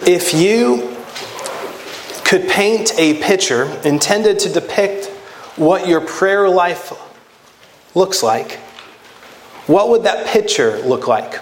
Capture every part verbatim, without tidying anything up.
If you could paint a picture intended to depict what your prayer life looks like, what would that picture look like?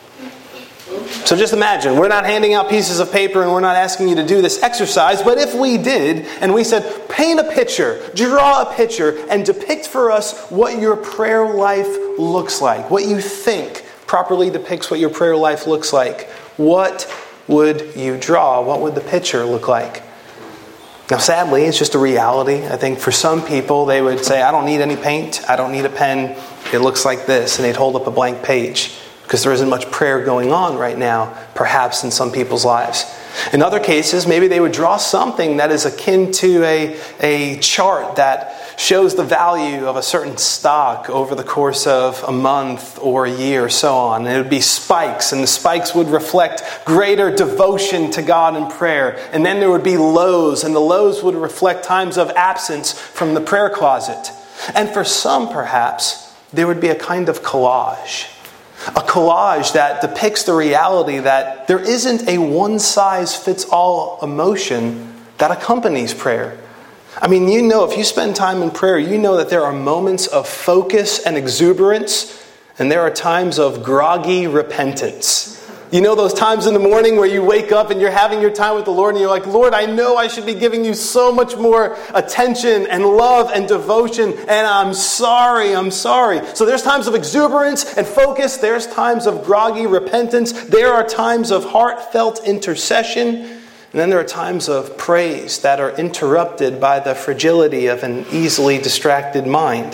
So just imagine, we're not handing out pieces of paper and we're not asking you to do this exercise, but if we did, and we said, paint a picture, draw a picture, and depict for us what your prayer life looks like, what you think properly depicts what your prayer life looks like, what would you draw? What would the picture look like? Now, sadly, it's just a reality. I think for some people, they would say, I don't need any paint, I don't need a pen, it looks like this, and they'd hold up a blank page. Because there isn't much prayer going on right now, perhaps in some people's lives. In other cases, maybe they would draw something that is akin to a, a chart that shows the value of a certain stock over the course of a month or a year or so on. And it would be spikes, and the spikes would reflect greater devotion to God in prayer. And then there would be lows, and the lows would reflect times of absence from the prayer closet. And for some, perhaps, there would be a kind of collage. A collage that depicts the reality that there isn't a one-size-fits-all emotion that accompanies prayer. I mean, you know, if you spend time in prayer, you know that there are moments of focus and exuberance, and there are times of groggy repentance. You know those times in the morning where you wake up and you're having your time with the Lord and you're like, Lord, I know I should be giving you so much more attention and love and devotion, and I'm sorry, I'm sorry. So there's times of exuberance and focus. There's times of groggy repentance. There are times of heartfelt intercession. And then there are times of praise that are interrupted by the fragility of an easily distracted mind.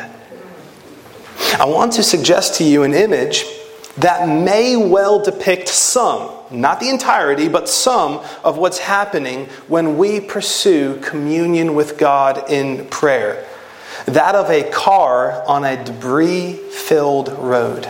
I want to suggest to you an image that may well depict some, not the entirety, but some of what's happening when we pursue communion with God in prayer. That of a car on a debris-filled road.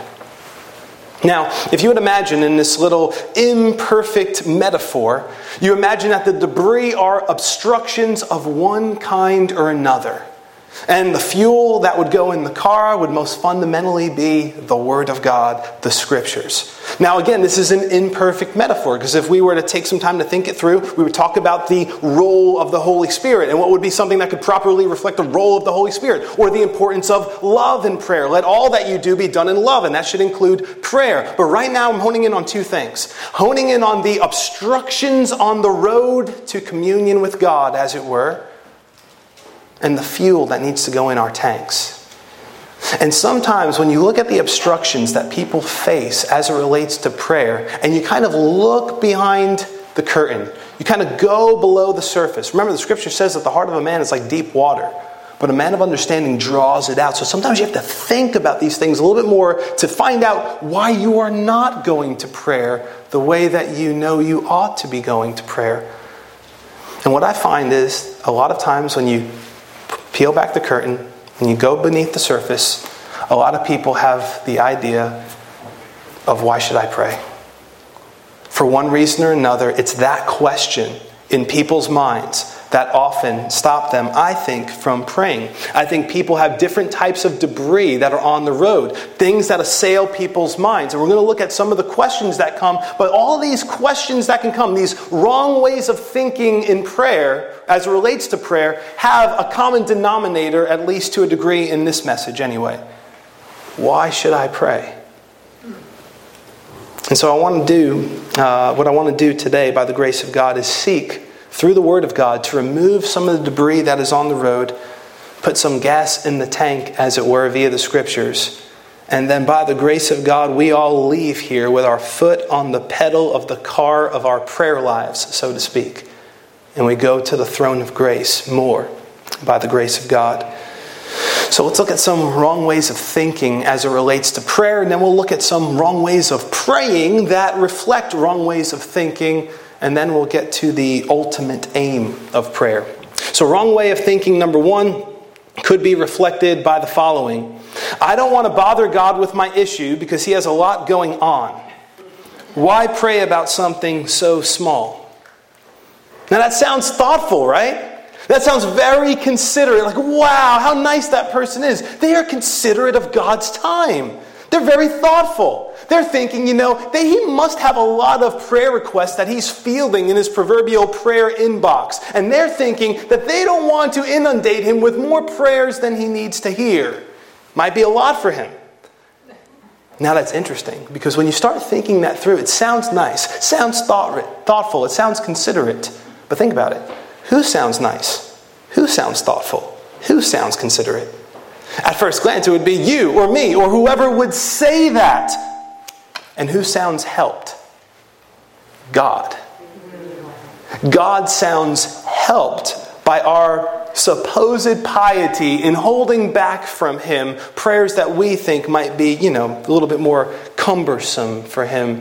Now, if you would imagine in this little imperfect metaphor, you imagine that the debris are obstructions of one kind or another. And the fuel that would go in the car would most fundamentally be the Word of God, the Scriptures. Now again, this is an imperfect metaphor, because if we were to take some time to think it through, we would talk about the role of the Holy Spirit and what would be something that could properly reflect the role of the Holy Spirit, or the importance of love in prayer. Let all that you do be done in love, and that should include prayer. But right now I'm honing in on two things. Honing in on the obstructions on the road to communion with God, as it were, and the fuel that needs to go in our tanks. And sometimes when you look at the obstructions that people face as it relates to prayer, and you kind of look behind the curtain, you kind of go below the surface. Remember, the Scripture says that the heart of a man is like deep water, but a man of understanding draws it out. So sometimes you have to think about these things a little bit more to find out why you are not going to prayer the way that you know you ought to be going to prayer. And what I find is, a lot of times when you peel back the curtain and you go beneath the surface, a lot of people have the idea of, why should I pray? For one reason or another, it's that question in people's minds that often stop them, I think, from praying. I think people have different types of debris that are on the road, things that assail people's minds. And we're going to look at some of the questions that come, but all these questions that can come, these wrong ways of thinking in prayer, as it relates to prayer, have a common denominator, at least to a degree in this message anyway. Why should I pray? And so I want to do, uh, what I want to do today, by the grace of God, is seek through the Word of God to remove some of the debris that is on the road, put some gas in the tank, as it were, via the Scriptures. And then by the grace of God, we all leave here with our foot on the pedal of the car of our prayer lives, so to speak. And we go to the throne of grace more by the grace of God. So let's look at some wrong ways of thinking as it relates to prayer, and then we'll look at some wrong ways of praying that reflect wrong ways of thinking, and then we'll get to the ultimate aim of prayer. So wrong way of thinking, number one, could be reflected by the following. I don't want to bother God with my issue because He has a lot going on. Why pray about something so small? Now that sounds thoughtful, right? That sounds very considerate. Like, wow, how nice that person is. They are considerate of God's time. They're very thoughtful. They're thinking, you know, that he must have a lot of prayer requests that he's fielding in his proverbial prayer inbox. And they're thinking that they don't want to inundate him with more prayers than he needs to hear. Might be a lot for him. Now that's interesting, because when you start thinking that through, it sounds nice, sounds thought, thoughtful, it sounds considerate. But think about it. Who sounds nice? Who sounds thoughtful? Who sounds considerate? At first glance, it would be you or me or whoever would say that. And who sounds helped? God. God sounds helped by our supposed piety in holding back from him prayers that we think might be, you know, a little bit more cumbersome for him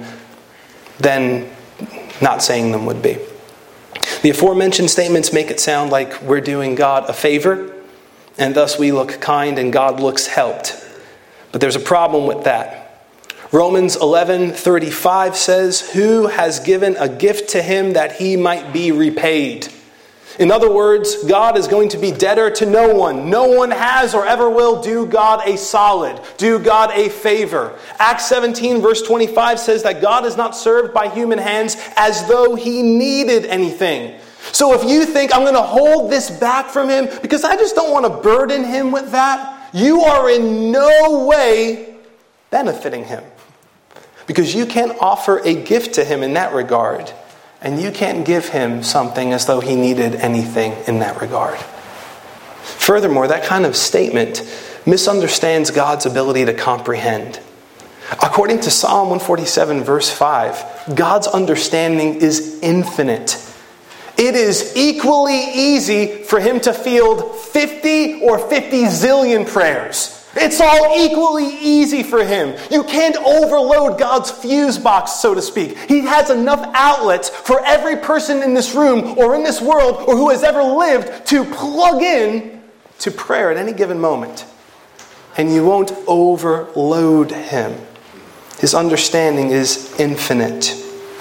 than not saying them would be. The aforementioned statements make it sound like we're doing God a favor, and thus we look kind and God looks helped. But there's a problem with that. Romans eleven thirty-five says, "Who has given a gift to him that he might be repaid?" In other words, God is going to be debtor to no one. No one has or ever will do God a solid, do God a favor. Acts seventeen verse twenty-five says that God is not served by human hands as though he needed anything. So if you think, I'm going to hold this back from him because I just don't want to burden him with that, you are in no way benefiting him. Because you can't offer a gift to him in that regard. And you can't give him something as though he needed anything in that regard. Furthermore, that kind of statement misunderstands God's ability to comprehend. According to Psalm one forty-seven verse five, God's understanding is infinite. It is equally easy for him to field fifty or fifty zillion prayers. It's all equally easy for him. You can't overload God's fuse box, so to speak. He has enough outlets for every person in this room or in this world or who has ever lived to plug in to prayer at any given moment. And you won't overload him. His understanding is infinite.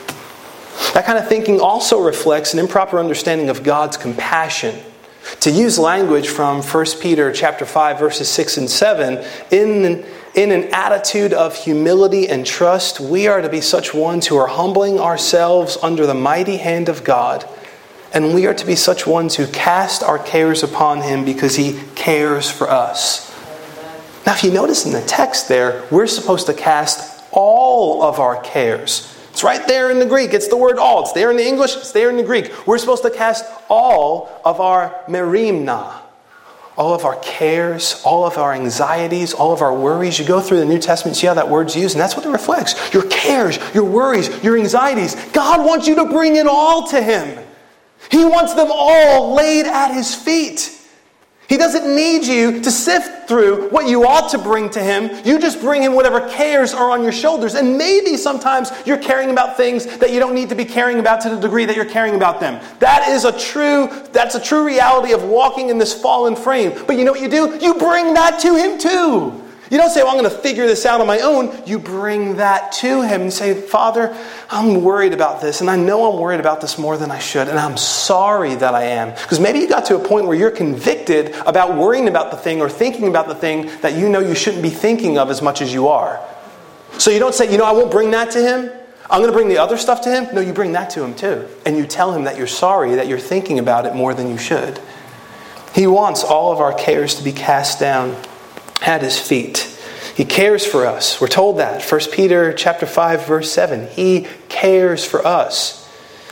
That kind of thinking also reflects an improper understanding of God's compassion. To use language from First Peter chapter five, verses six and seven, in, in an attitude of humility and trust, we are to be such ones who are humbling ourselves under the mighty hand of God. And we are to be such ones who cast our cares upon him because he cares for us. Now, if you notice in the text there, we're supposed to cast all of our cares. It's right there in the Greek. It's the word all. It's there in the English. It's there in the Greek. We're supposed to cast all of our merimna, all of our cares, all of our anxieties, all of our worries. You go through the New Testament, see how that word's used, and that's what it reflects. Your cares, your worries, your anxieties. God wants you to bring it all to him. He wants them all laid at his feet. He doesn't need you to sift through what you ought to bring to him. You just bring him whatever cares are on your shoulders. And maybe sometimes you're caring about things that you don't need to be caring about to the degree that you're caring about them. That is a true, that's a true reality of walking in this fallen frame. But you know what you do? You bring that to him too. You don't say, well, I'm going to figure this out on my own. You bring that to him and say, Father, I'm worried about this. And I know I'm worried about this more than I should. And I'm sorry that I am. Because maybe you got to a point where you're convicted about worrying about the thing or thinking about the thing that you know you shouldn't be thinking of as much as you are. So you don't say, you know, I won't bring that to him. I'm going to bring the other stuff to him. No, you bring that to him too. And you tell him that you're sorry, that you're thinking about it more than you should. He wants all of our cares to be cast down at his feet. He cares for us. We're told that. First Peter chapter five, verse seven. He cares for us.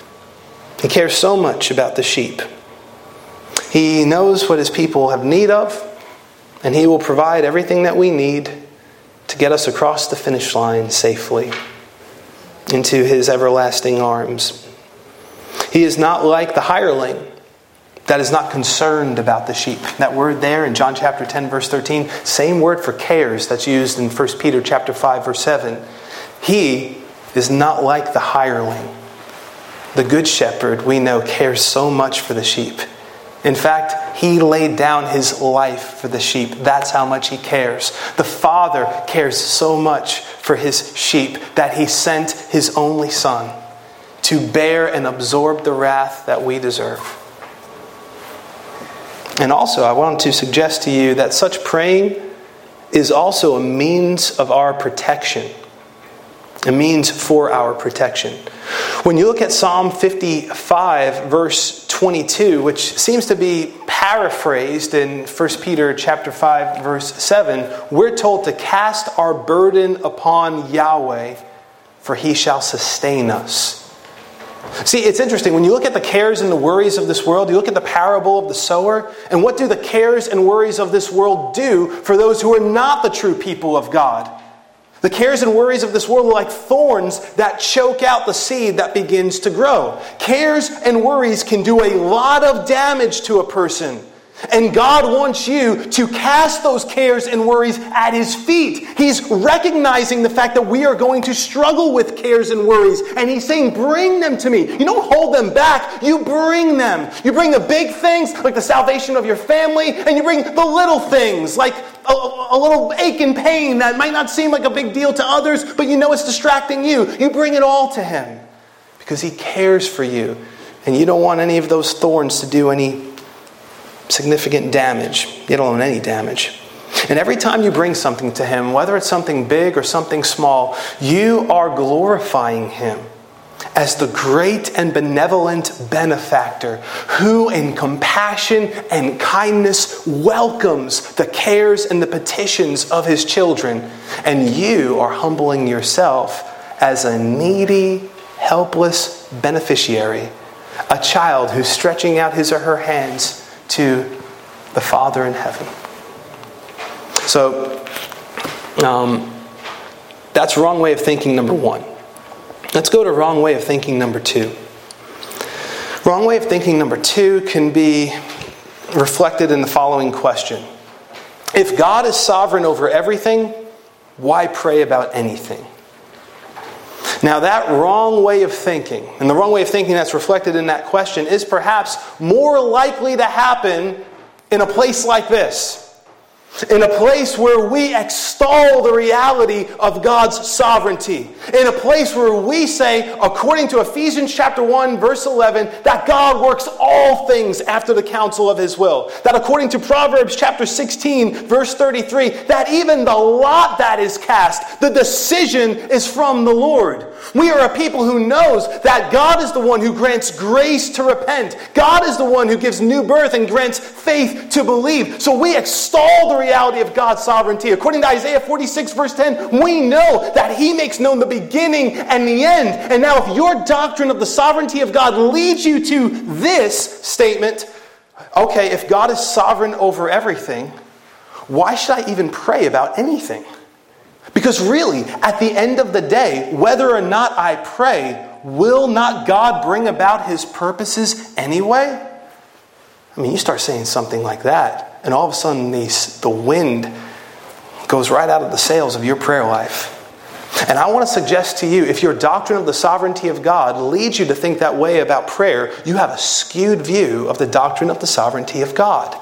He cares so much about the sheep. He knows what his people have need of, and he will provide everything that we need to get us across the finish line safely into his everlasting arms. He is not like the hireling that is not concerned about the sheep. That word there in John chapter ten, verse thirteen, same word for cares that's used in First Peter chapter five, verse seven. He is not like the hireling. The good shepherd, we know, cares so much for the sheep. In fact, he laid down his life for the sheep. That's how much he cares. The Father cares so much for his sheep that he sent his only Son to bear and absorb the wrath that we deserve. And also, I want to suggest to you that such praying is also a means of our protection. A means for our protection. When you look at Psalm fifty-five, verse twenty-two, which seems to be paraphrased in First Peter chapter five, verse seven, we're told to cast our burden upon Yahweh, for he shall sustain us. See, it's interesting. When you look at the cares and the worries of this world, you look at the parable of the sower, and what do the cares and worries of this world do for those who are not the true people of God? The cares and worries of this world are like thorns that choke out the seed that begins to grow. Cares and worries can do a lot of damage to a person. And God wants you to cast those cares and worries at His feet. He's recognizing the fact that we are going to struggle with cares and worries. And He's saying, bring them to me. You don't hold them back. You bring them. You bring the big things, like the salvation of your family. And you bring the little things, like a, a little ache and pain that might not seem like a big deal to others, but you know it's distracting you. You bring it all to Him because He cares for you. And you don't want any of those thorns to do any significant damage. You don't want any damage. And every time you bring something to Him, whether it's something big or something small, you are glorifying Him as the great and benevolent benefactor who in compassion and kindness welcomes the cares and the petitions of His children. And you are humbling yourself as a needy, helpless beneficiary, a child who's stretching out his or her hands to the Father in heaven. So, um, that's wrong way of thinking, number one. Let's go to wrong way of thinking, number two. Wrong way of thinking, number two, can be reflected in the following question. If God is sovereign over everything, why pray about anything? Now that wrong way of thinking, and the wrong way of thinking that's reflected in that question, is perhaps more likely to happen in a place like this. In a place where we extol the reality of God's sovereignty. In a place where we say, according to Ephesians chapter one, verse eleven, that God works all things after the counsel of His will. That according to Proverbs chapter sixteen, verse thirty-three, that even the lot that is cast, the decision is from the Lord. We are a people who knows that God is the one who grants grace to repent. God is the one who gives new birth and grants faith to believe. So we extol the reality of God's sovereignty. According to Isaiah forty-six, verse ten, we know that He makes known the beginning and the end. And now if your doctrine of the sovereignty of God leads you to this statement, okay, if God is sovereign over everything, why should I even pray about anything? Because really, at the end of the day, whether or not I pray, will not God bring about His purposes anyway? I mean, you start saying something like that, and all of a sudden the, the wind goes right out of the sails of your prayer life. And I want to suggest to you, if your doctrine of the sovereignty of God leads you to think that way about prayer, you have a skewed view of the doctrine of the sovereignty of God.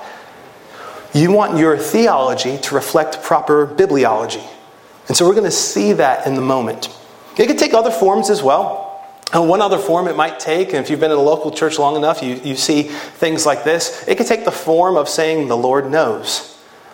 You want your theology to reflect proper bibliology. And so we're going to see that in the moment. It could take other forms as well. And one other form it might take, and if you've been in a local church long enough, you, you see things like this. It could take the form of saying, the Lord knows.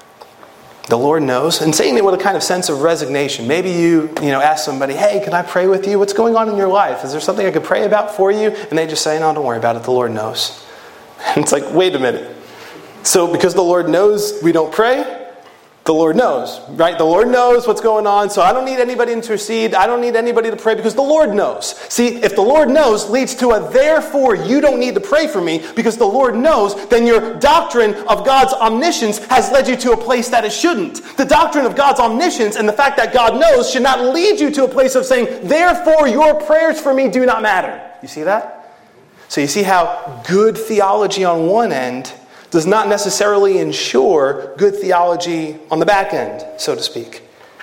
The Lord knows. And saying it with a kind of sense of resignation. Maybe you, you know, ask somebody, hey, can I pray with you? What's going on in your life? Is there something I could pray about for you? And they just say, no, don't worry about it. The Lord knows. And it's like, wait a minute. So because the Lord knows we don't pray, the Lord knows, right? The Lord knows what's going on, so I don't need anybody to intercede. I don't need anybody to pray because the Lord knows. See, if the Lord knows leads to a therefore you don't need to pray for me because the Lord knows, then your doctrine of God's omniscience has led you to a place that it shouldn't. The doctrine of God's omniscience and the fact that God knows should not lead you to a place of saying, therefore your prayers for me do not matter. You see that? So you see how good theology on one end does not necessarily ensure good theology on the back end, so to speak.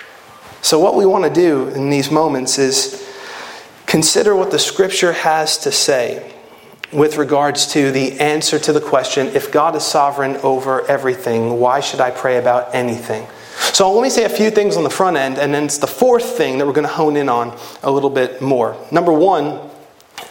So what we want to do in these moments is consider what the Scripture has to say with regards to the answer to the question, if God is sovereign over everything, why should I pray about anything? So let me say a few things on the front end, and then it's the fourth thing that we're going to hone in on a little bit more. Number one,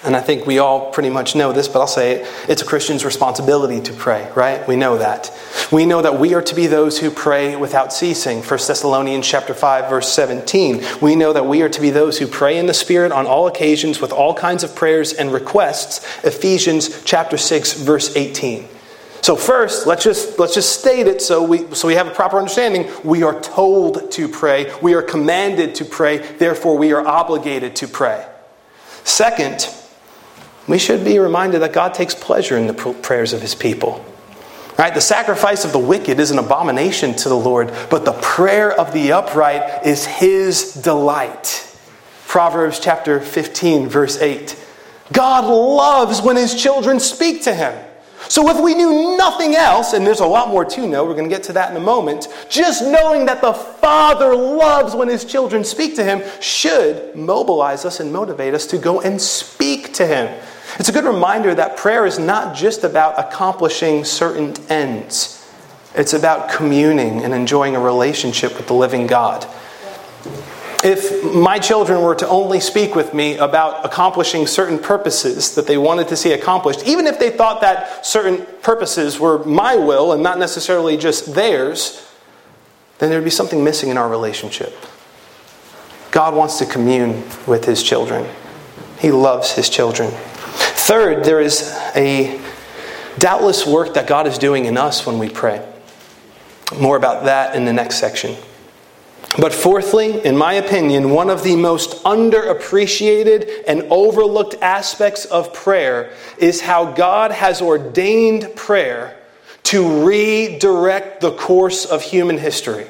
And I think we all pretty much know this, but I'll say it. It's a Christian's responsibility to pray, right? We know that. We know that we are to be those who pray without ceasing. First Thessalonians chapter five, verse seventeen. We know that we are to be those who pray in the Spirit on all occasions with all kinds of prayers and requests. Ephesians chapter six, verse eighteen. So first, let's just let's just state it so we so we have a proper understanding. We are told to pray. We are commanded to pray. Therefore, we are obligated to pray. Second, we should be reminded that God takes pleasure in the prayers of his people. Right? The sacrifice of the wicked is an abomination to the Lord, but the prayer of the upright is his delight. Proverbs chapter fifteen, verse eight. God loves when his children speak to him. So if we knew nothing else, and there's a lot more to know, we're going to get to that in a moment, just knowing that the Father loves when his children speak to him should mobilize us and motivate us to go and speak to him. It's a good reminder that prayer is not just about accomplishing certain ends. It's about communing and enjoying a relationship with the living God. If my children were to only speak with me about accomplishing certain purposes that they wanted to see accomplished, even if they thought that certain purposes were my will and not necessarily just theirs, then there'd be something missing in our relationship. God wants to commune with his children. He loves his children. Third, there is a doubtless work that God is doing in us when we pray. More about that in the next section. But fourthly, in my opinion, one of the most underappreciated and overlooked aspects of prayer is how God has ordained prayer to redirect the course of human history.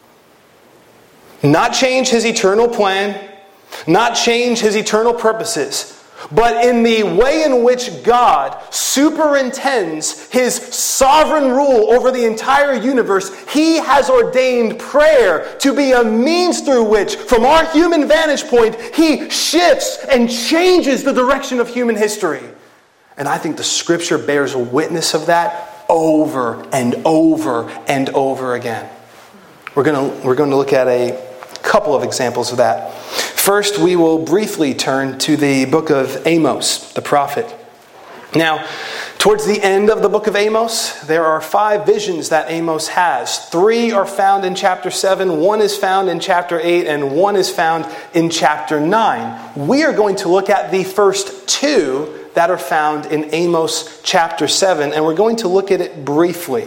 Not change his eternal plan, not change his eternal purposes, but in the way in which God superintends his sovereign rule over the entire universe, he has ordained prayer to be a means through which, from our human vantage point, he shifts and changes the direction of human history. And I think the Scripture bears witness of that over and over and over again. We're going to, we're going to look at a couple of examples of that. First, we will briefly turn to the book of Amos, the prophet. Now, towards the end of the book of Amos, there are five visions that Amos has. Three are found in chapter seven, one is found in chapter eight, and one is found in chapter nine. We are going to look at the first two that are found in Amos chapter seven, and we're going to look at it briefly.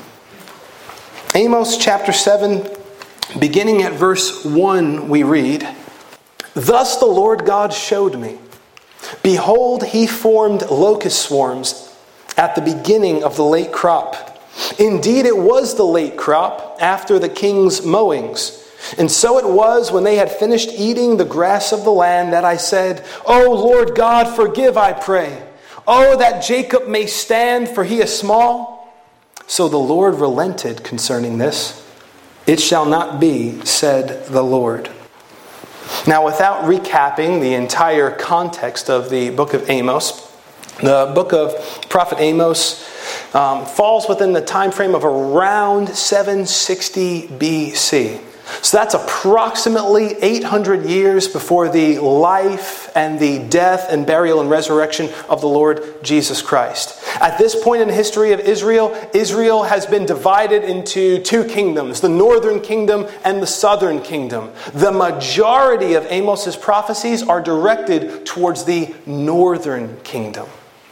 Amos chapter seven, beginning at verse one, we read, "Thus the Lord God showed me. Behold, he formed locust swarms at the beginning of the late crop. Indeed, it was the late crop after the king's mowings. And so it was when they had finished eating the grass of the land that I said, O Lord God, forgive, I pray. Oh, that Jacob may stand, for he is small. So the Lord relented concerning this. It shall not be, said the Lord." Now, without recapping the entire context of the book of Amos, the book of Prophet Amos um, falls within the time frame of around seven sixty B C. So that's approximately eight hundred years before the life and the death and burial and resurrection of the Lord Jesus Christ. At this point in the history of Israel, Israel has been divided into two kingdoms, the northern kingdom and the southern kingdom. The majority of Amos's prophecies are directed towards the northern kingdom.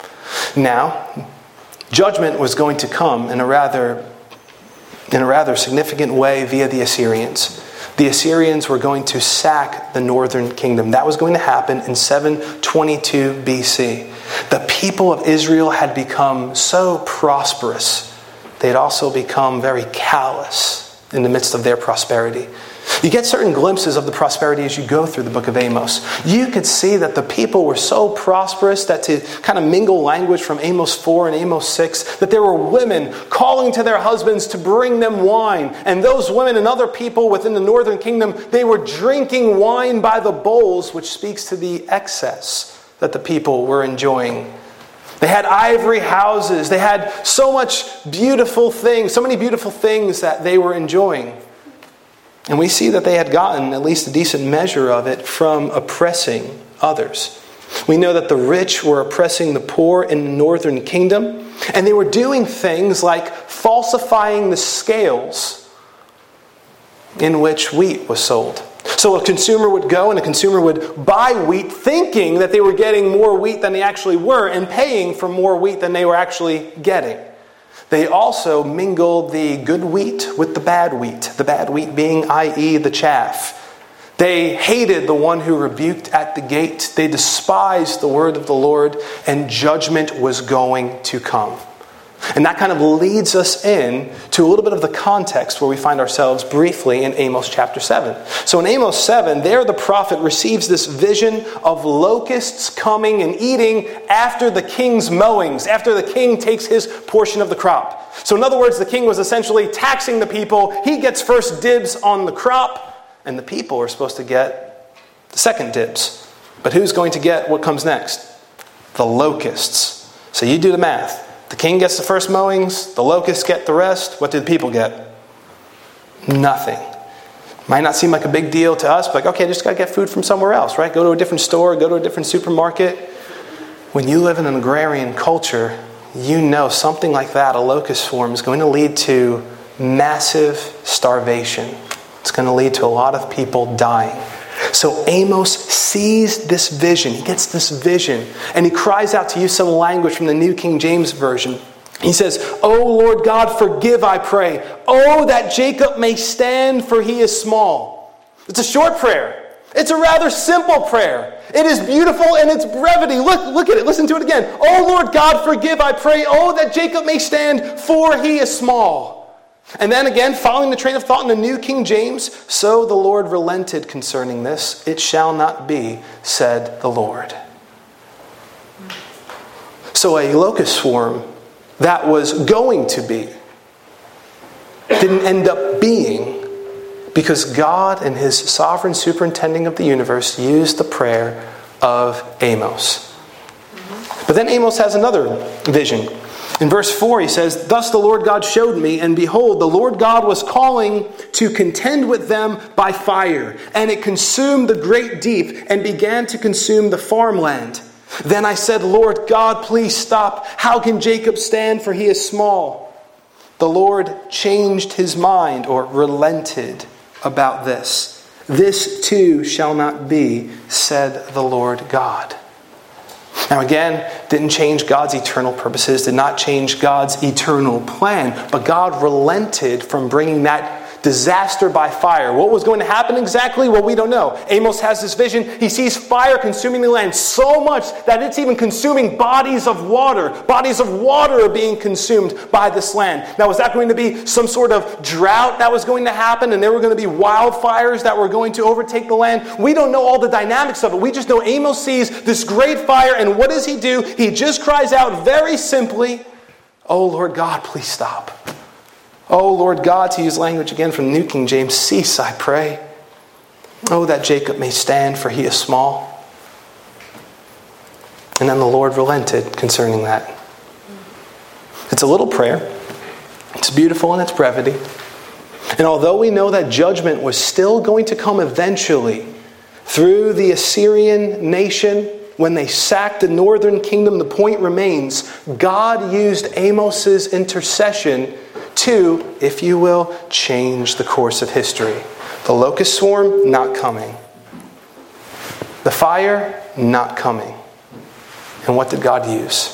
Now, judgment was going to come in a rather in a rather significant way via the Assyrians. The Assyrians were going to sack the northern kingdom. That was going to happen in seven twenty-two B C. The people of Israel had become so prosperous, they had also become very callous in the midst of their prosperity. You get certain glimpses of the prosperity as you go through the book of Amos. You could see that the people were so prosperous that, to kind of mingle language from Amos four and Amos six, that there were women calling to their husbands to bring them wine. And those women and other people within the northern kingdom, they were drinking wine by the bowls, which speaks to the excess that the people were enjoying. They had ivory houses. They had so much beautiful things, so many beautiful things that they were enjoying. And we see that they had gotten at least a decent measure of it from oppressing others. We know that the rich were oppressing the poor in the northern kingdom, and they were doing things like falsifying the scales in which wheat was sold. So a consumer would go and a consumer would buy wheat thinking that they were getting more wheat than they actually were and paying for more wheat than they were actually getting. They also mingled the good wheat with the bad wheat, the bad wheat being, that is the chaff. They hated the one who rebuked at the gate. They despised the word of the Lord, and judgment was going to come. And that kind of leads us in to a little bit of the context where we find ourselves briefly in Amos chapter seven. So in Amos seven, there the prophet receives this vision of locusts coming and eating after the king's mowings, after the king takes his portion of the crop. So in other words, the king was essentially taxing the people. He gets first dibs on the crop, and the people are supposed to get the second dibs. But who's going to get what comes next? The locusts. So you do the math. The king gets the first mowings, the locusts get the rest. What do the people get? Nothing. Might not seem like a big deal to us, but like, okay, just got to get food from somewhere else, right? Go to a different store, go to a different supermarket. When you live in an agrarian culture, you know something like that, a locust swarm, is going to lead to massive starvation. It's going to lead to a lot of people dying. So Amos sees this vision. He gets this vision. And he cries out, to use some language from the New King James Version. He says, "O Lord God, forgive, I pray. Oh, that Jacob may stand, for he is small." It's a short prayer. It's a rather simple prayer. It is beautiful in its brevity. Look, look at it. Listen to it again. "O Lord God, forgive, I pray. Oh, that Jacob may stand, for he is small." And then again, following the train of thought in the New King James, "So the Lord relented concerning this. It shall not be, said the Lord." So a locust swarm that was going to be didn't end up being, because God and his sovereign superintending of the universe used the prayer of Amos. But then Amos has another vision. In verse four, he says, "Thus the Lord God showed me, and behold, the Lord God was calling to contend with them by fire. And it consumed the great deep, and began to consume the farmland. Then I said, Lord God, please stop. How can Jacob stand, for he is small?" The Lord changed his mind, or relented about this. "This too shall not be, said the Lord God." Now again, didn't change God's eternal purposes, did not change God's eternal plan, but God relented from bringing that disaster by fire. What was going to happen exactly? Well, we don't know. Amos has this vision. He sees fire consuming the land so much that it's even consuming bodies of water. Bodies of water are being consumed by this land. Now, was that going to be some sort of drought that was going to happen, and there were going to be wildfires that were going to overtake the land? We don't know all the dynamics of it. We just know Amos sees this great fire, and what does he do? He just cries out very simply, "Oh, Lord God, please stop. Oh, Lord God," to use language again from the New King James, "cease, I pray. Oh, that Jacob may stand, for he is small." And then the Lord relented concerning that. It's a little prayer. It's beautiful in its brevity. And although we know that judgment was still going to come eventually through the Assyrian nation when they sacked the northern kingdom, the point remains, God used Amos's intercession to, if you will, change the course of history. The locust swarm, not coming. The fire, not coming. And what did God use?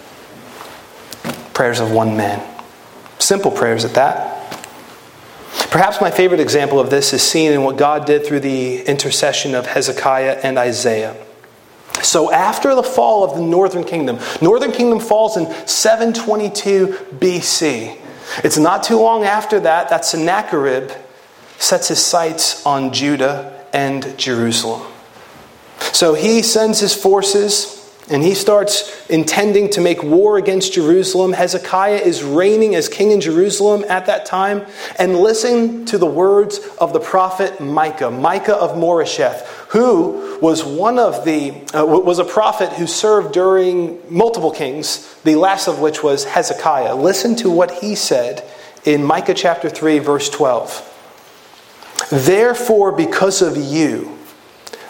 Prayers of one man. Simple prayers at that. Perhaps my favorite example of this is seen in what God did through the intercession of Hezekiah and Isaiah. So after the fall of the northern kingdom, northern kingdom falls in seven twenty-two B C. It's not too long after that that Sennacherib sets his sights on Judah and Jerusalem. So he sends his forces and he starts intending to make war against Jerusalem. Hezekiah is reigning as king in Jerusalem at that time. And listen to the words of the prophet Micah, Micah of Moresheth, who was one of the uh, was a prophet who served during multiple kings, the last of which was Hezekiah. Listen to what he said in Micah chapter three, verse twelve. "Therefore, because of you,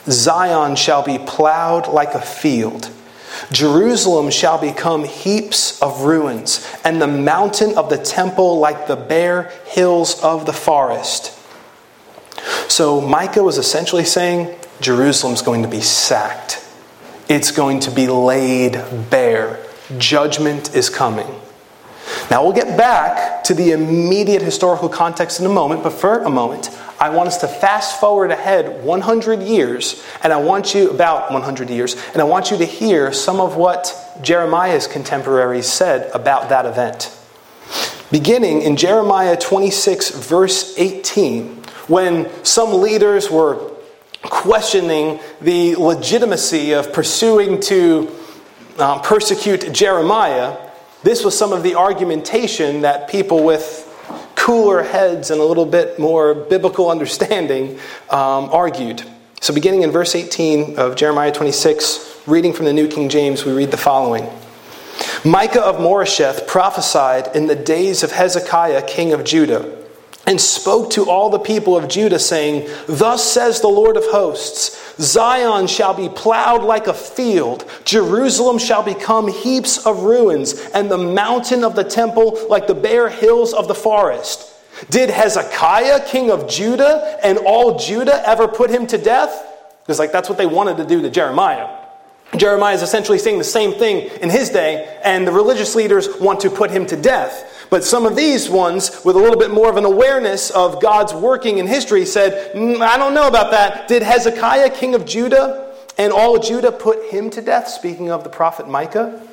Zion shall be plowed like a field. Jerusalem shall become heaps of ruins, and the mountain of the temple like the bare hills of the forest. So Micah was essentially saying Jerusalem's going to be sacked. It's going to be laid bare. Judgment is coming. Now we'll get back to the immediate historical context in a moment, but for a moment, I want us to fast forward ahead one hundred years, and I want you, about one hundred years, and I want you to hear some of what Jeremiah's contemporaries said about that event. Beginning in Jeremiah twenty-six, verse eighteen, when some leaders were questioning the legitimacy of pursuing to uh, persecute Jeremiah, this was some of the argumentation that people with cooler heads and a little bit more biblical understanding um, argued. So beginning in verse eighteen of Jeremiah twenty-six, reading from the New King James, we read the following. Micah of Moresheth prophesied in the days of Hezekiah, king of Judah, and spoke to all the people of Judah, saying, Thus says the Lord of hosts, Zion shall be plowed like a field, Jerusalem shall become heaps of ruins, and the mountain of the temple like the bare hills of the forest. Did Hezekiah, king of Judah, and all Judah ever put him to death? Because like that's what they wanted to do to Jeremiah. Jeremiah is essentially saying the same thing in his day, and the religious leaders want to put him to death. But some of these ones, with a little bit more of an awareness of God's working in history, said, mm, I don't know about that. Did Hezekiah, king of Judah, and all Judah put him to death? Speaking of the prophet Micah.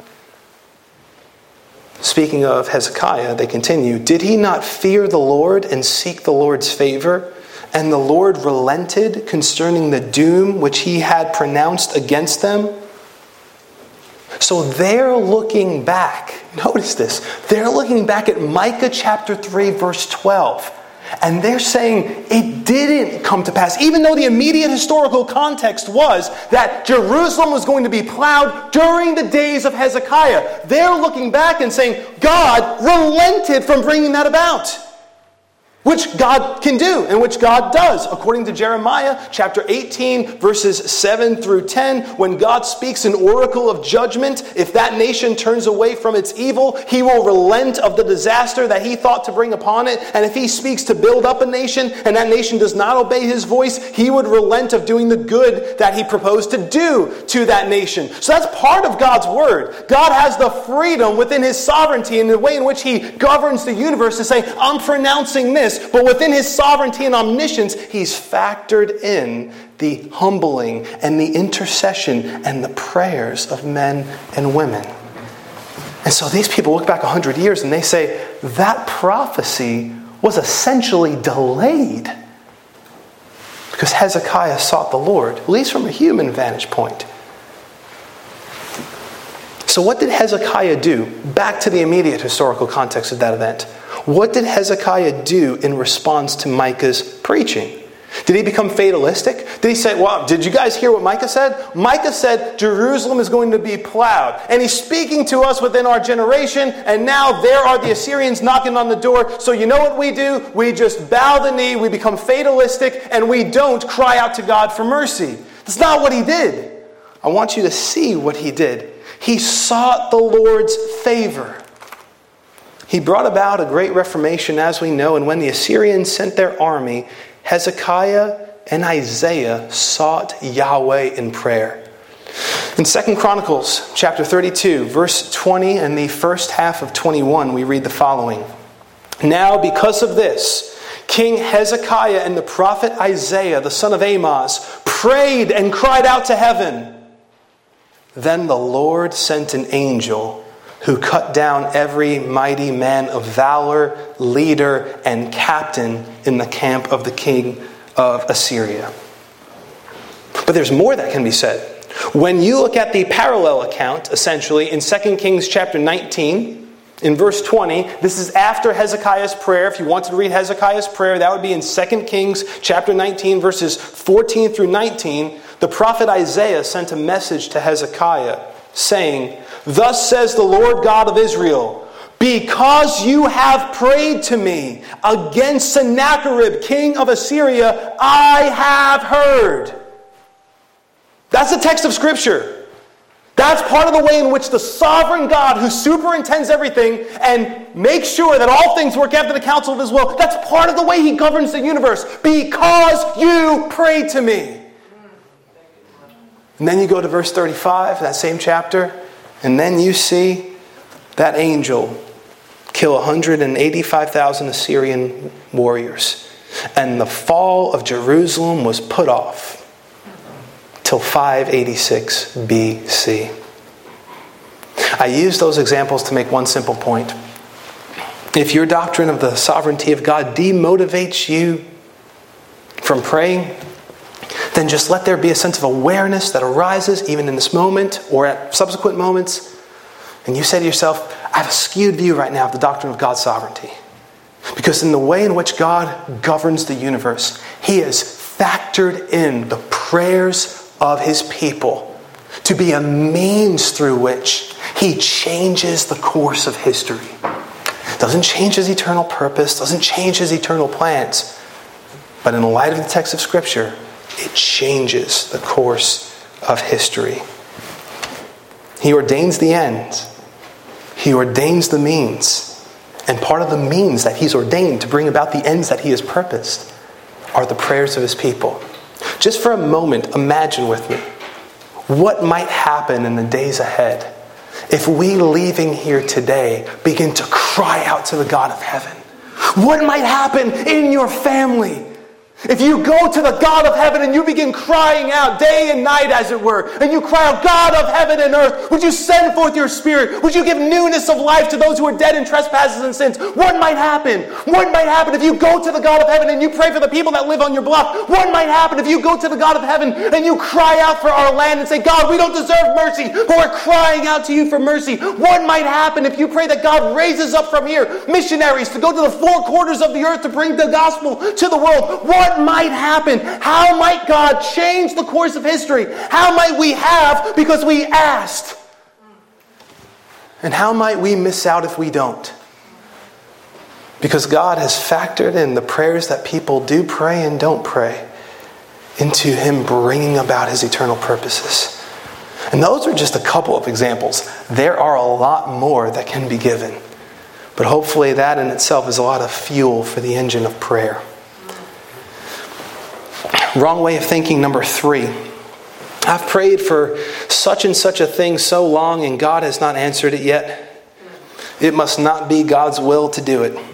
Speaking of Hezekiah, they continue, Did he not fear the Lord and seek the Lord's favor? And the Lord relented concerning the doom which he had pronounced against them? So they're looking back. Notice this. They're looking back at Micah chapter three, verse twelve. And they're saying it didn't come to pass. Even though the immediate historical context was that Jerusalem was going to be plowed during the days of Hezekiah. They're looking back and saying God relented from bringing that about. Which God can do, and which God does. According to Jeremiah chapter eighteen, verses seven through ten, when God speaks an oracle of judgment, if that nation turns away from its evil, he will relent of the disaster that he thought to bring upon it. And if he speaks to build up a nation, and that nation does not obey his voice, he would relent of doing the good that he proposed to do to that nation. So that's part of God's word. God has the freedom within his sovereignty and the way in which he governs the universe to say, I'm pronouncing this. But within his sovereignty and omniscience, he's factored in the humbling and the intercession and the prayers of men and women. And so these people look back a hundred years and they say, that prophecy was essentially delayed because Hezekiah sought the Lord, at least from a human vantage point. So what did Hezekiah do? Back to the immediate historical context of that event. What did Hezekiah do in response to Micah's preaching? Did he become fatalistic? Did he say, well, did you guys hear what Micah said? Micah said Jerusalem is going to be plowed. And he's speaking to us within our generation, and now there are the Assyrians knocking on the door. So you know what we do? We just bow the knee, we become fatalistic, and we don't cry out to God for mercy. That's not what he did. I want you to see what he did. He sought the Lord's favor. He brought about a great reformation, as we know, and when the Assyrians sent their army, Hezekiah and Isaiah sought Yahweh in prayer. In Second Chronicles chapter thirty-two, verse twenty and the first half of twenty-one, we read the following. Now because of this, King Hezekiah and the prophet Isaiah, the son of Amoz, prayed and cried out to heaven. Then the Lord sent an angel who cut down every mighty man of valor, leader, and captain in the camp of the king of Assyria. But there's more that can be said. When you look at the parallel account, essentially, in Second Kings chapter nineteen, in verse twenty, this is after Hezekiah's prayer. If you wanted to read Hezekiah's prayer, that would be in Second Kings chapter nineteen, verses fourteen through nineteen. The prophet Isaiah sent a message to Hezekiah, saying, Thus says the Lord God of Israel, because you have prayed to me against Sennacherib, king of Assyria, I have heard. That's the text of Scripture. That's part of the way in which the sovereign God who superintends everything and makes sure that all things work after the counsel of his will, that's part of the way he governs the universe. Because you prayed to me. And then you go to verse thirty-five, that same chapter, and then you see that angel kill one hundred eighty-five thousand Assyrian warriors. And the fall of Jerusalem was put off till five eighty-six B C. I use those examples to make one simple point. If your doctrine of the sovereignty of God demotivates you from praying, then just let there be a sense of awareness that arises even in this moment or at subsequent moments. And you say to yourself, I have a skewed view right now of the doctrine of God's sovereignty. Because in the way in which God governs the universe, he has factored in the prayers of his people to be a means through which he changes the course of history. Doesn't change his eternal purpose, doesn't change his eternal plans. But in the light of the text of Scripture, it changes the course of history. He ordains the end. He ordains the means. And part of the means that he's ordained to bring about the ends that he has purposed are the prayers of his people. Just for a moment, imagine with me what might happen in the days ahead if we, leaving here today, begin to cry out to the God of heaven. What might happen in your family if you go to the God of heaven and you begin crying out day and night, as it were, and you cry out, God of heaven and earth, would you send forth your Spirit? Would you give newness of life to those who are dead in trespasses and sins? What might happen? What might happen if you go to the God of heaven and you pray for the people that live on your block? What might happen if you go to the God of heaven and you cry out for our land and say, God, we don't deserve mercy, but we're crying out to you for mercy? What might happen if you pray that God raises up from here missionaries to go to the four quarters of the earth to bring the gospel to the world? What What might happen? How might God change the course of history? How might we have because we asked? And how might we miss out if we don't? Because God has factored in the prayers that people do pray and don't pray into him bringing about his eternal purposes. And those are just a couple of examples. There are a lot more that can be given. But hopefully that in itself is a lot of fuel for the engine of prayer. Wrong way of thinking, number three. I've prayed for such and such a thing so long and God has not answered it yet. It must not be God's will to do it.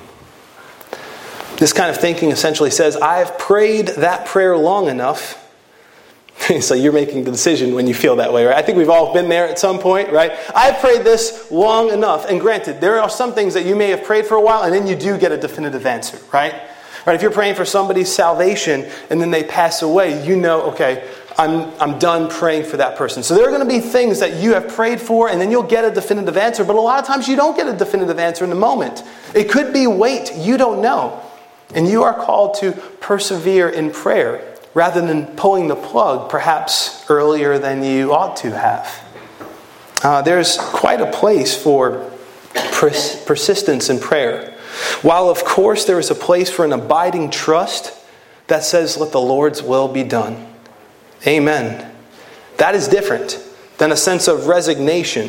This kind of thinking essentially says, I've prayed that prayer long enough. So you're making the decision when you feel that way, right? I think we've all been there at some point, right? I've prayed this long enough. And granted, there are some things that you may have prayed for a while and then you do get a definitive answer, right? Right, if you're praying for somebody's salvation and then they pass away, you know, okay, I'm I'm done praying for that person. So there are going to be things that you have prayed for and then you'll get a definitive answer. But a lot of times you don't get a definitive answer in the moment. It could be wait, you don't know. And you are called to persevere in prayer rather than pulling the plug perhaps earlier than you ought to have. Uh, there's quite a place for pers- persistence in prayer. While, of course, there is a place for an abiding trust that says, let the Lord's will be done. Amen. That is different than a sense of resignation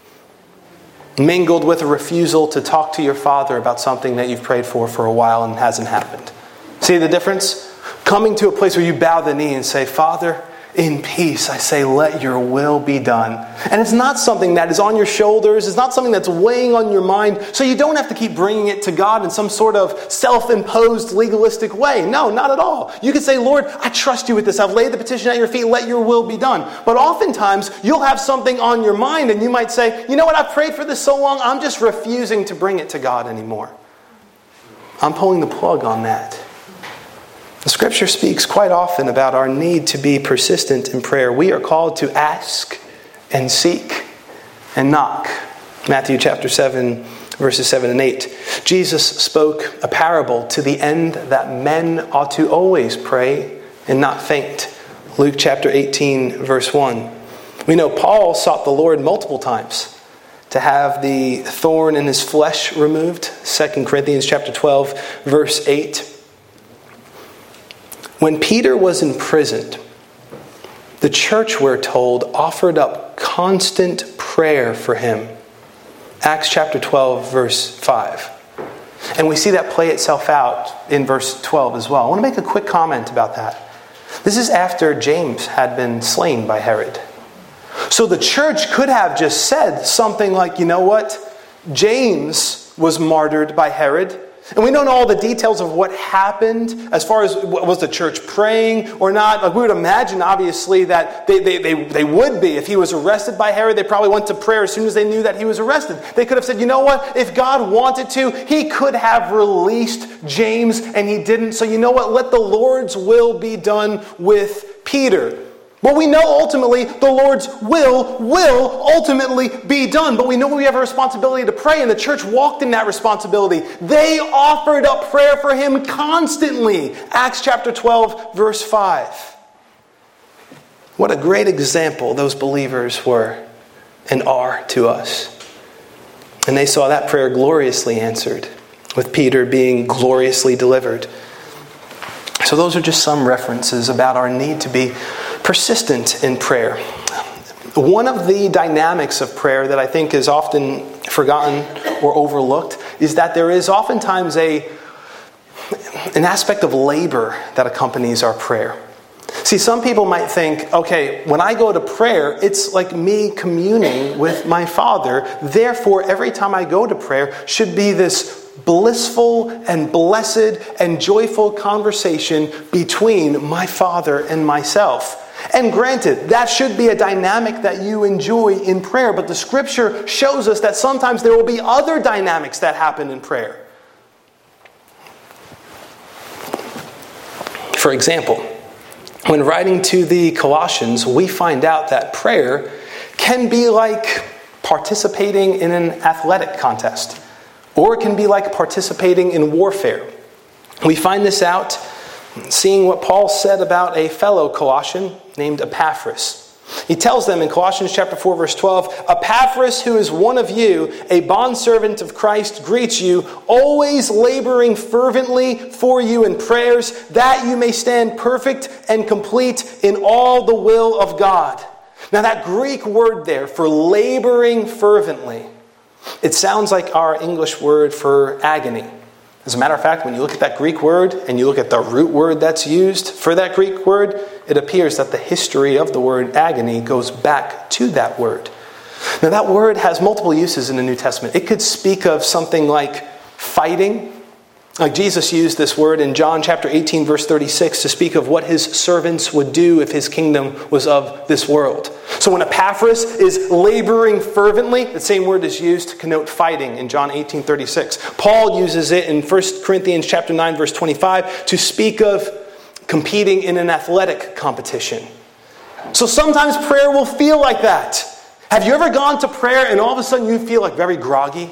mingled with a refusal to talk to your Father about something that you've prayed for for a while and hasn't happened. See the difference? Coming to a place where you bow the knee and say, Father, in peace, I say, let your will be done. And it's not something that is on your shoulders. It's not something that's weighing on your mind. So you don't have to keep bringing it to God in some sort of self-imposed legalistic way. No, not at all. You can say, Lord, I trust you with this. I've laid the petition at your feet. Let your will be done. But oftentimes you'll have something on your mind and you might say, you know what? I've prayed for this so long. I'm just refusing to bring it to God anymore. I'm pulling the plug on that. The Scripture speaks quite often about our need to be persistent in prayer. We are called to ask and seek and knock. Matthew chapter seven, verses seven and eight. Jesus spoke a parable to the end that men ought to always pray and not faint. Luke chapter eighteen, verse one. We know Paul sought the Lord multiple times to have the thorn in his flesh removed. Second Corinthians chapter twelve, verse eight. When Peter was imprisoned, The church, we're told, offered up constant prayer for him. Acts chapter twelve, verse five. And we see that play itself out in verse twelve as well. I want to make a quick comment about that. This is after James had been slain by Herod. So the church could have just said something like, you know what? James was martyred by Herod. And we don't know all the details of what happened as far as was the church praying or not. Like we would imagine, obviously, that they, they, they, they would be. If he was arrested by Herod, they probably went to prayer as soon as they knew that he was arrested. They could have said, you know what? If God wanted to, he could have released James, and he didn't. So you know what? Let the Lord's will be done with Peter. Well, we know ultimately the Lord's will will ultimately be done. But we know we have a responsibility to pray, and the church walked in that responsibility. They offered up prayer for him constantly. Acts chapter twelve, verse five. What a great example those believers were and are to us. And they saw that prayer gloriously answered, with Peter being gloriously delivered. So those are just some references about our need to be persistent in prayer. One of the dynamics of prayer that I think is often forgotten or overlooked is that there is oftentimes a an aspect of labor that accompanies our prayer. See, some people might think, okay, when I go to prayer, it's like me communing with my Father. Therefore, every time I go to prayer should be this blissful and blessed and joyful conversation between my Father and myself. And granted, that should be a dynamic that you enjoy in prayer, but the Scripture shows us that sometimes there will be other dynamics that happen in prayer. For example, when writing to the Colossians, we find out that prayer can be like participating in an athletic contest, or it can be like participating in warfare. We find this out seeing what Paul said about a fellow Colossian named Epaphras. He tells them in Colossians chapter four, verse twelve, Epaphras, who is one of you, a bondservant of Christ, greets you, always laboring fervently for you in prayers, that you may stand perfect and complete in all the will of God. Now that Greek word there for laboring fervently, it sounds like our English word for agony. As a matter of fact, when you look at that Greek word and you look at the root word that's used for that Greek word, it appears that the history of the word agony goes back to that word. Now that word has multiple uses in the New Testament. It could speak of something like fighting. Like Jesus used this word in John chapter eighteen, verse thirty-six to speak of what his servants would do if his kingdom was of this world. So when Epaphras is laboring fervently, the same word is used to connote fighting in John eighteen thirty-six. Paul uses it in First Corinthians chapter nine, verse twenty-five to speak of competing in an athletic competition. So sometimes prayer will feel like that. Have you ever gone to prayer and all of a sudden you feel like very groggy?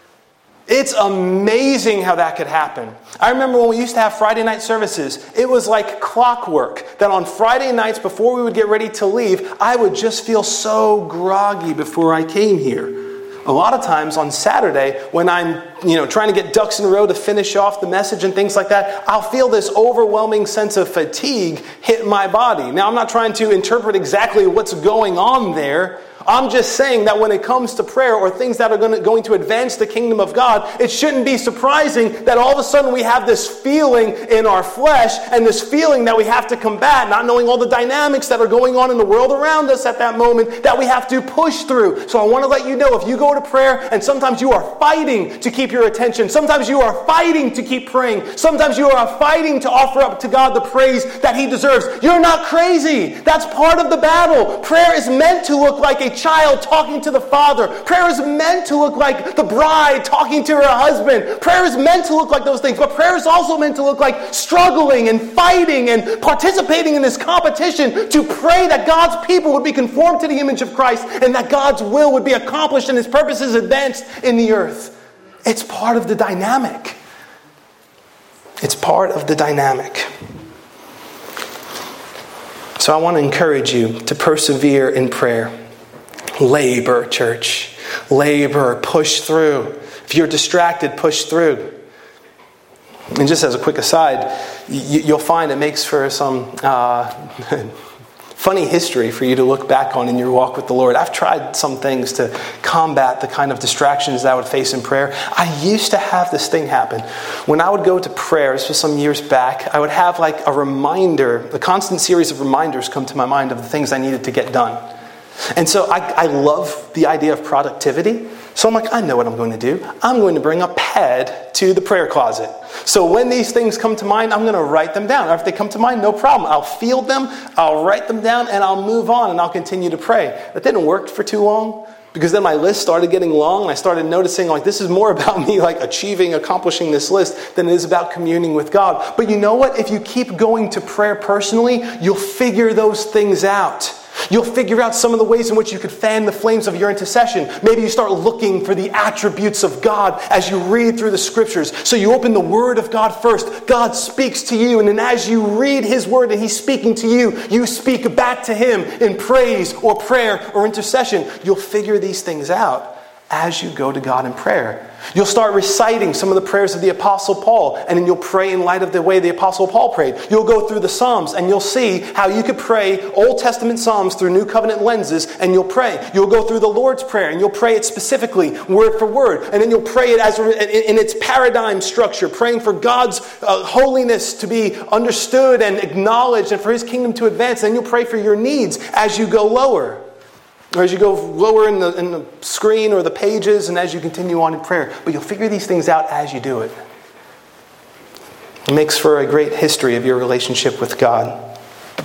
It's amazing how that could happen. I remember when we used to have Friday night services, it was like clockwork that on Friday nights before we would get ready to leave, I would just feel so groggy before I came here. A lot of times on Saturday, when I'm you know, trying to get ducks in a row to finish off the message and things like that, I'll feel this overwhelming sense of fatigue hit my body. Now, I'm not trying to interpret exactly what's going on there. I'm just saying that when it comes to prayer or things that are going to, going to advance the kingdom of God, it shouldn't be surprising that all of a sudden we have this feeling in our flesh and this feeling that we have to combat, not knowing all the dynamics that are going on in the world around us at that moment that we have to push through. So I want to let you know, if you go to prayer and sometimes you are fighting to keep your attention, sometimes you are fighting to keep praying, sometimes you are fighting to offer up to God the praise that He deserves, you're not crazy. That's part of the battle. Prayer is meant to look like a child talking to the father. Prayer is meant to look like the bride talking to her husband. Prayer is meant to look like those things, but prayer is also meant to look like struggling and fighting and participating in this competition to pray that God's people would be conformed to the image of Christ and that God's will would be accomplished and His purposes advanced in the earth. It's part of the dynamic. It's part of the dynamic. So I want to encourage you to persevere in prayer. Labor, church. Labor. Push through. If you're distracted, push through. And just as a quick aside, you'll find it makes for some uh, Funny history for you to look back on in your walk with the Lord. I've tried some things to combat the kind of distractions that I would face in prayer. I used to have this thing happen. When I would go to prayer, this was some years back, I would have like a reminder, a constant series of reminders come to my mind of the things I needed to get done. And so I, I love the idea of productivity. So I'm like, I know what I'm going to do. I'm going to bring a pad to the prayer closet. So when these things come to mind, I'm going to write them down. Or if they come to mind, no problem. I'll field them, I'll write them down, and I'll move on and I'll continue to pray. That didn't work for too long, because then my list started getting long and I started noticing like this is more about me like achieving, accomplishing this list than it is about communing with God. But you know what? If you keep going to prayer personally, you'll figure those things out. You'll figure out some of the ways in which you could fan the flames of your intercession. Maybe you start looking for the attributes of God as you read through the scriptures. So you open the Word of God first. God speaks to you, and then as you read His Word and He's speaking to you, you speak back to Him in praise or prayer or intercession. You'll figure these things out as you go to God in prayer. You'll start reciting some of the prayers of the Apostle Paul, and then you'll pray in light of the way the Apostle Paul prayed. You'll go through the Psalms, and you'll see how you could pray Old Testament Psalms through New Covenant lenses, and you'll pray. You'll go through the Lord's Prayer, and you'll pray it specifically, word for word, and then you'll pray it as in its paradigm structure, praying for God's uh, holiness to be understood and acknowledged, and for His kingdom to advance. And then you'll pray for your needs as you go lower. Or as you go lower in the, in the screen or the pages, and as you continue on in prayer. But you'll figure these things out as you do it. It makes for a great history of your relationship with God.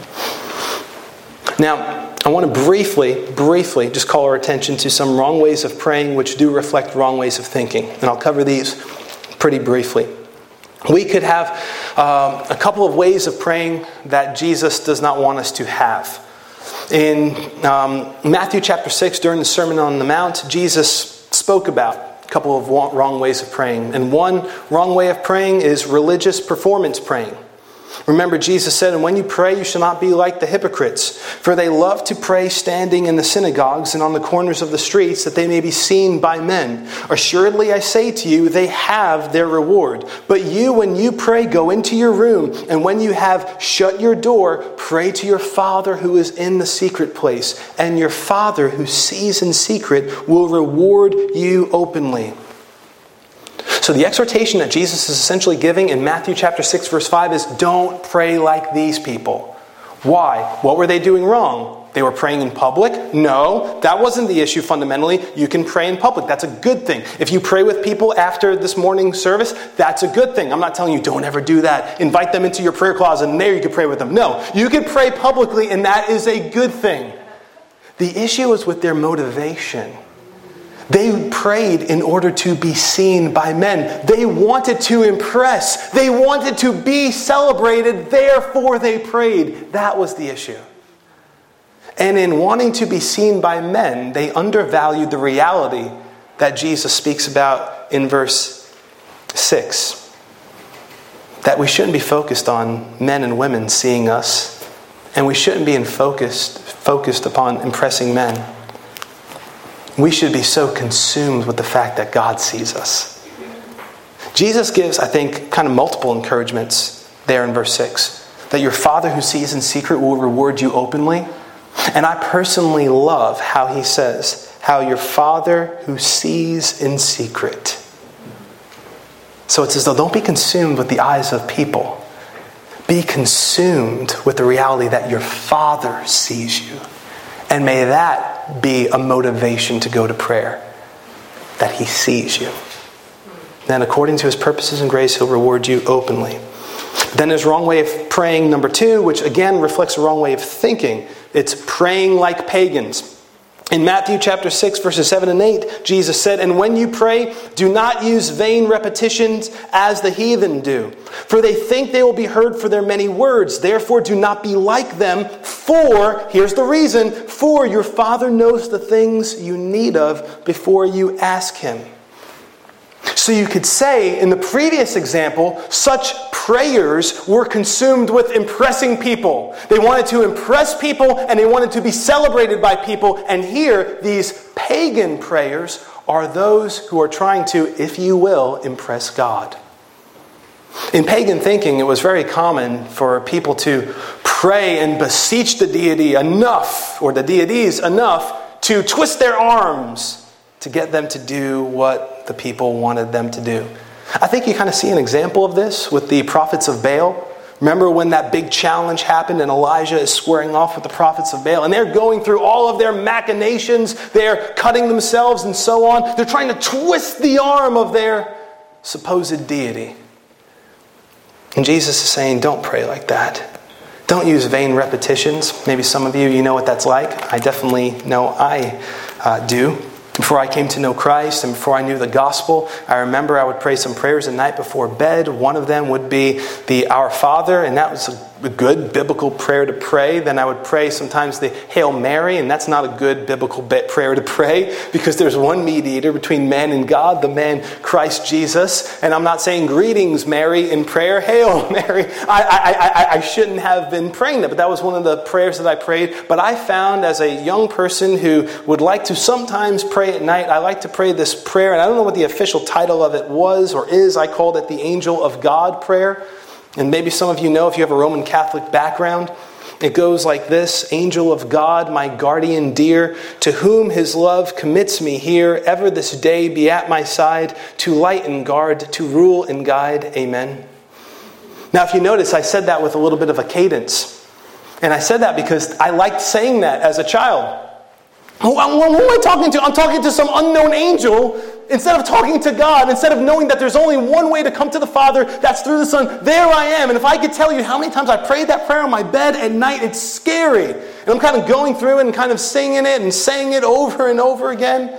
Now, I want to briefly, briefly just call our attention to some wrong ways of praying which do reflect wrong ways of thinking. And I'll cover these pretty briefly. We could have um, a couple of ways of praying that Jesus does not want us to have. In um, Matthew chapter six, during the Sermon on the Mount, Jesus spoke about a couple of wrong ways of praying. And one wrong way of praying is religious performance praying. Remember, Jesus said, "And when you pray, you shall not be like the hypocrites, for they love to pray standing in the synagogues and on the corners of the streets, that they may be seen by men. Assuredly, I say to you, they have their reward. But you, when you pray, go into your room, and when you have shut your door, pray to your Father who is in the secret place, and your Father who sees in secret will reward you openly." So the exhortation that Jesus is essentially giving in Matthew chapter six, verse five is, don't pray like these people. Why? What were they doing wrong? They were praying in public? No, that wasn't the issue fundamentally. You can pray in public. That's a good thing. If you pray with people after this morning service, that's a good thing. I'm not telling you don't ever do that. Invite them into your prayer closet and there you can pray with them. No, you can pray publicly and that is a good thing. The issue is with their motivation. They prayed in order to be seen by men. They wanted to impress. They wanted to be celebrated. Therefore, they prayed. That was the issue. And in wanting to be seen by men, they undervalued the reality that Jesus speaks about in verse six. That we shouldn't be focused on men and women seeing us. And we shouldn't be in focused, focused upon impressing men. We should be so consumed with the fact that God sees us. Jesus gives, I think, kind of multiple encouragements there in verse six. That your Father who sees in secret will reward you openly. And I personally love how he says, how your Father who sees in secret. So it's as though don't be consumed with the eyes of people. Be consumed with the reality that your Father sees you. And may that be a motivation to go to prayer. That he sees you. Then according to his purposes and grace, he'll reward you openly. Then there's a wrong way of praying, number two, which again reflects a wrong way of thinking. It's praying like pagans. In Matthew chapter six, verses seven and eight, Jesus said, "And when you pray, do not use vain repetitions as the heathen do. For they think they will be heard for their many words. Therefore do not be like them. For," here's the reason, "for your Father knows the things you need of before you ask him." So you could say, in the previous example, such prayers were consumed with impressing people. They wanted to impress people and they wanted to be celebrated by people. And here, these pagan prayers are those who are trying to, if you will, impress God. In pagan thinking, it was very common for people to pray and beseech the deity enough, or the deities enough, to twist their arms to get them to do what the people wanted them to do. I think you kind of see an example of this with the prophets of Baal. Remember when that big challenge happened and Elijah is squaring off with the prophets of Baal, and they're going through all of their machinations, they're cutting themselves and so on. They're trying to twist the arm of their supposed deity. And Jesus is saying, don't pray like that. Don't use vain repetitions. Maybe some of you, you know what that's like. I definitely know I uh, do. Before I came to know Christ and before I knew the gospel, I remember I would pray some prayers at night before bed. One of them would be the Our Father, and that was a good biblical prayer to pray. Then I would pray sometimes the Hail Mary, and that's not a good biblical prayer to pray because there's one mediator between man and God, the man Christ Jesus. And I'm not saying greetings, Mary, in prayer. Hail Mary. I, I, I, I shouldn't have been praying that, but that was one of the prayers that I prayed. But I found as a young person who would like to sometimes pray at night, I like to pray this prayer, and I don't know what the official title of it was or is. I called it the Angel of God prayer. And maybe some of you know, if you have a Roman Catholic background, it goes like this: Angel of God, my guardian dear, to whom his love commits me here, ever this day be at my side, to light and guard, to rule and guide. Amen. Now, if you notice, I said that with a little bit of a cadence. And I said that because I liked saying that as a child. Who, who am I talking to? I'm talking to some unknown angel. Instead of talking to God, instead of knowing that there's only one way to come to the Father, that's through the Son, there I am. And if I could tell you how many times I prayed that prayer on my bed at night, it's scary. And I'm kind of going through it and kind of singing it and saying it over and over again.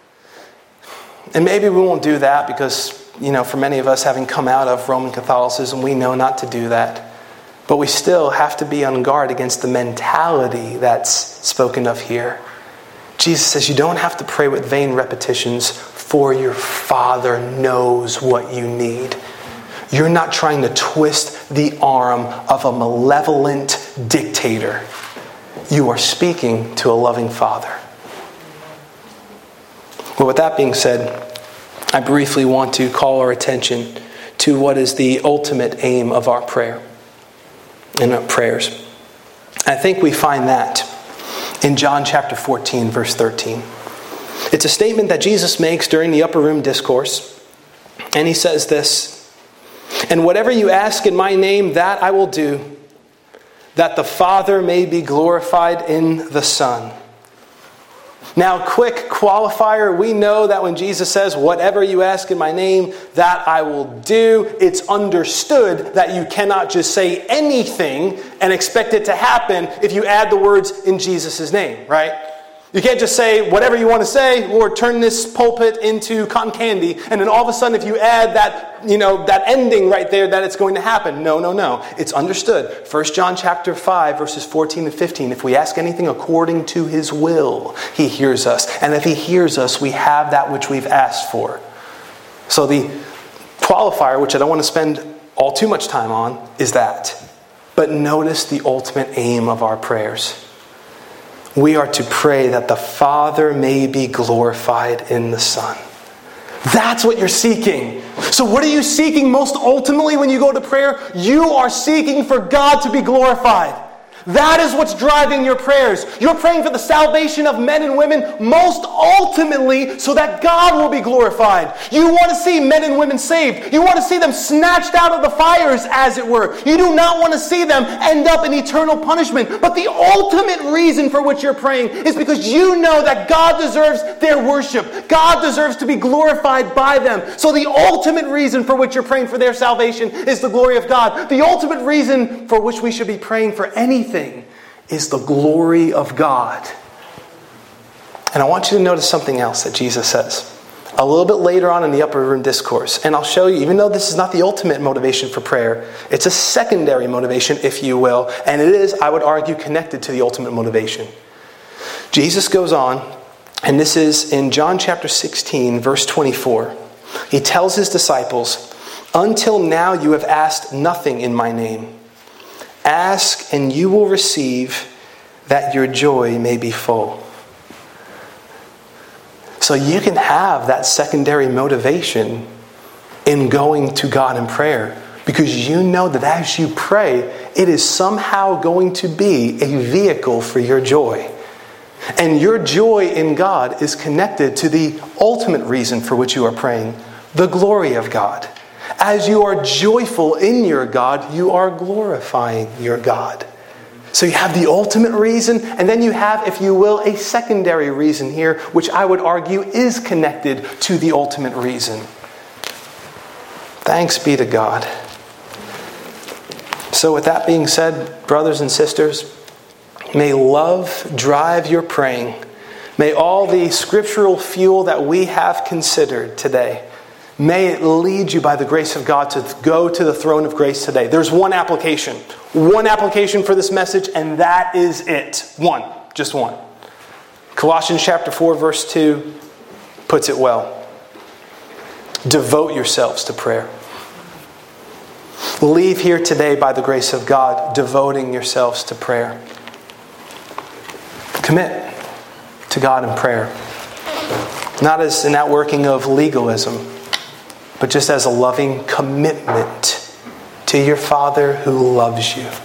And maybe we won't do that because, you know, for many of us having come out of Roman Catholicism, we know not to do that. But we still have to be on guard against the mentality that's spoken of here. Jesus says you don't have to pray with vain repetitions, for your Father knows what you need. You're not trying to twist the arm of a malevolent dictator. You are speaking to a loving Father. Well, with that being said, I briefly want to call our attention to what is the ultimate aim of our prayer and our prayers. I think we find that in John chapter fourteen, verse thirteen. It's a statement that Jesus makes during the upper room discourse. And he says this: "And whatever you ask in my name, that I will do, that the Father may be glorified in the Son." Now, quick qualifier, we know that when Jesus says, "Whatever you ask in my name, that I will do," it's understood that you cannot just say anything and expect it to happen if you add the words "in Jesus' name," right? You can't just say whatever you want to say, Lord, turn this pulpit into cotton candy, and then all of a sudden if you add that, you know, that ending right there, that it's going to happen. No, no, no. It's understood. First John chapter five, verses fourteen and fifteen. If we ask anything according to his will, he hears us. And if he hears us, we have that which we've asked for. So the qualifier, which I don't want to spend all too much time on, is that. But notice the ultimate aim of our prayers. We are to pray that the Father may be glorified in the Son. That's what you're seeking. So what are you seeking most ultimately when you go to prayer? You are seeking for God to be glorified. That is what's driving your prayers. You're praying for the salvation of men and women most ultimately so that God will be glorified. You want to see men and women saved. You want to see them snatched out of the fires, as it were. You do not want to see them end up in eternal punishment. But the ultimate reason for which you're praying is because you know that God deserves their worship. God deserves to be glorified by them. So the ultimate reason for which you're praying for their salvation is the glory of God. The ultimate reason for which we should be praying for anything is the glory of God. And I want you to notice something else that Jesus says a little bit later on in the upper room discourse. And I'll show you, even though this is not the ultimate motivation for prayer, it's a secondary motivation, if you will. And it is, I would argue, connected to the ultimate motivation. Jesus goes on, and this is in John chapter sixteen, verse twenty-four. He tells his disciples, "Until now you have asked nothing in my name. Ask and you will receive, that your joy may be full." So you can have that secondary motivation in going to God in prayer Because you know that as you pray, it is somehow going to be a vehicle for your joy. And your joy in God is connected to the ultimate reason for which you are praying, the glory of God. As you are joyful in your God, you are glorifying your God. So you have the ultimate reason, and then you have, if you will, a secondary reason here, which I would argue is connected to the ultimate reason. Thanks be to God. So with that being said, brothers and sisters, may love drive your praying. May all the scriptural fuel that we have considered today, may it lead you by the grace of God to go to the throne of grace today. There's one application. One application for this message, and that is it. One. Just one. Colossians chapter four, verse two puts it well. Devote yourselves to prayer. Leave here today by the grace of God, devoting yourselves to prayer. Commit to God in prayer. Not as an outworking of legalism, but just as a loving commitment to your Father who loves you.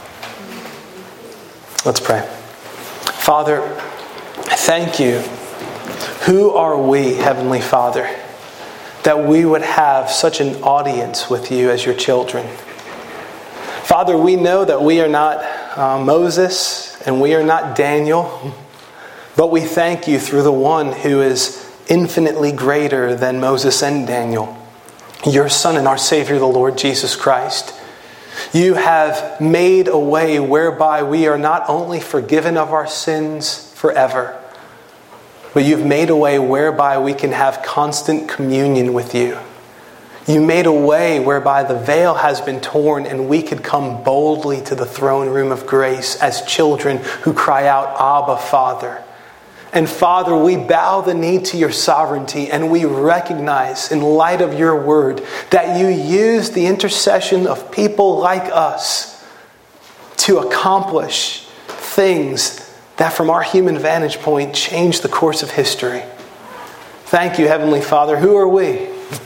Let's pray. Father, thank you. Who are we, Heavenly Father, that we would have such an audience with you as your children? Father, we know that we are not uh, Moses and we are not Daniel, but we thank you through the one who is infinitely greater than Moses and Daniel, your Son and our Savior, the Lord Jesus Christ. You have made a way whereby we are not only forgiven of our sins forever, but you've made a way whereby we can have constant communion with you. You made a way whereby the veil has been torn and we could come boldly to the throne room of grace as children who cry out, Abba, Father. And Father, we bow the knee to your sovereignty and we recognize in light of your word that you use the intercession of people like us to accomplish things that from our human vantage point change the course of history. Thank you, Heavenly Father. Who are we?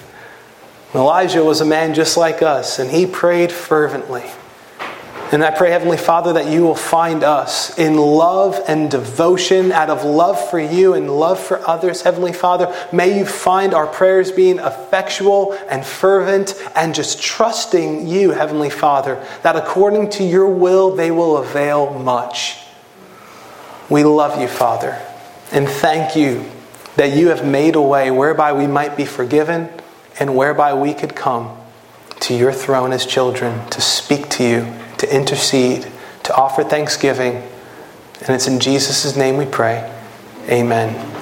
Elijah was a man just like us, and he prayed fervently. And I pray, Heavenly Father, that you will find us in love and devotion, out of love for you and love for others. Heavenly Father, may you find our prayers being effectual and fervent and just trusting you, Heavenly Father, that according to your will, they will avail much. We love you, Father, and thank you that you have made a way whereby we might be forgiven and whereby we could come to your throne as children to speak to you, to intercede, to offer thanksgiving. And it's in Jesus' name we pray. Amen.